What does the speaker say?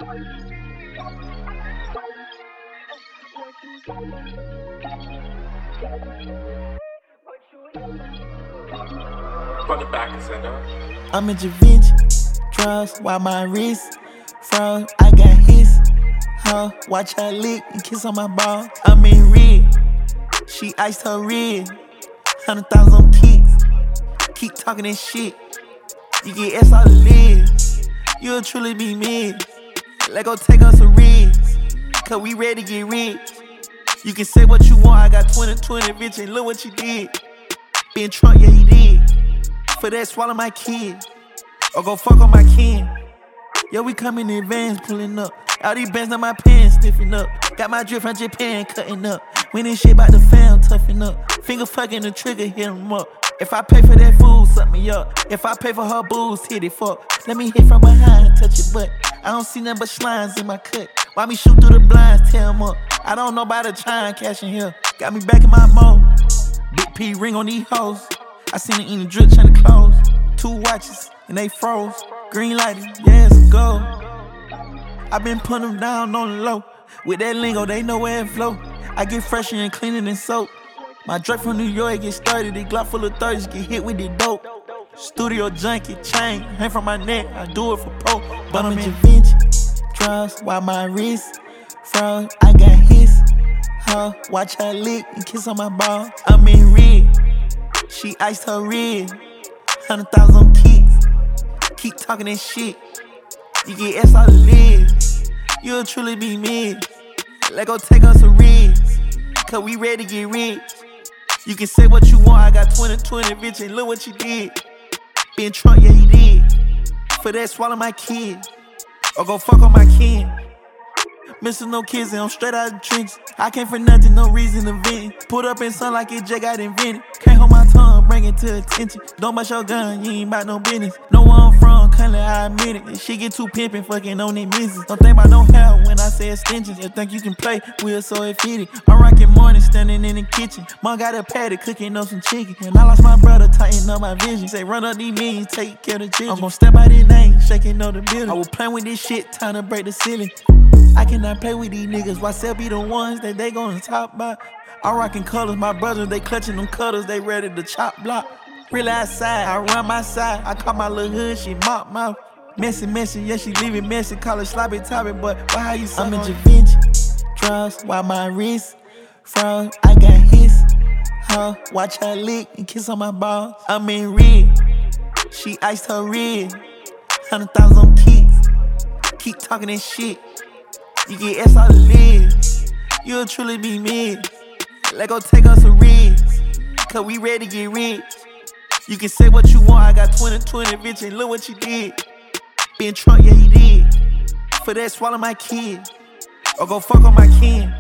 Run it back and send up. I'm in Givenchy, drugs, while my wrist froze. I got his, huh? Watch her lick and kiss on my ball. I'm in red, she iced her red. 100,000 on kicks, keep talking that shit. You get S all the lids, you'll truly be mid. Let go take us a risk, cause we ready to get rich. You can say what you want, I got 20/20 bitch, and look what you did. Been Trump, yeah he did. For that, swallow my kid, or go fuck on my kin. Yeah, we coming in vans, pulling up. All these bands on my pants, sniffing up. Got my drip from Japan, cutting up. When this shit bout the fam, toughen up. Finger fucking the trigger, hit 'em up. If I pay for that food, suck me up. If I pay for her booze, hit it fuck. Let me hit from behind, touch your butt. I don't see nothing but slimes in my cut. Why me shoot through the blinds, tear 'em up. I don't know about the trying cash in here. Got me back in my mode. Big P ring on these hoes. I seen it in the drip trying to close. 2 watches, and they froze. Green lighted, yeah, it's a go. I been putting them down on the low. With that lingo, they know where it flow. I get fresher and cleaner than soap. My Drake from New York get started. The Glock full of 30s get hit with the dope. Studio junkie, chain, hang from my neck. I do it for pro. But I'm in Givenchy, drugs, while my wrist froze. I got his, huh? Watch her lick and kiss on my ball. I'm in red, she iced her red. 100,000 on kicks, keep talking that shit. You get S all the lids, you'll truly be mid. Let go take us a risk, cause we ready to get rich. You can say what you want, I got 20/20 bitch, and look what you did. Been Trump, yeah he did. For that, swallow my kid, or go fuck on my kin. Missing no kids and I'm straight out of the trenches. I came for nothing, no reason to vent. Put up in sun like it just got invented. Can't hold my tongue, bring it to attention. Don't bust your gun, you ain't about no business. Know where I'm from, kindly I admit it. If she get too pimpin', fucking on it misses. Don't think about no hair when I say extensions. You think you can play, we're so it fitted. I'm rocking morning, standing in the kitchen. Mom got a patty, cooking up some chicken. When I lost my brother, tighten up my vision. Say run up these millions, take care of the children. I'm gon' step out his name, shaking up the building. I was playing with this shit, time to break the ceiling. I cannot play with these niggas. Why sell be the ones that they gon' top by? I'm rocking colors, my brothers, they clutching them cutters, they ready to chop block. Really outside, I run my side. I call my little hood, she mop mouth. Messy, yeah, she leave it messy. Call it sloppy toppy, but why how you suck I'm in Givenchy, drugs, while my wrist froze. I got his, huh? Watch her lick and kiss on my balls. I'm in red, she iced her red. 100,000 on kicks, keep talking that shit. You get S all the lids, you'll truly be mid. Let go take us a risk, cause we ready to get rich. You can say what you want, I got 20/20 bitch, and look what you did. Been Trump, yeah he did. For that, swallow my kid, or go fuck on my kin.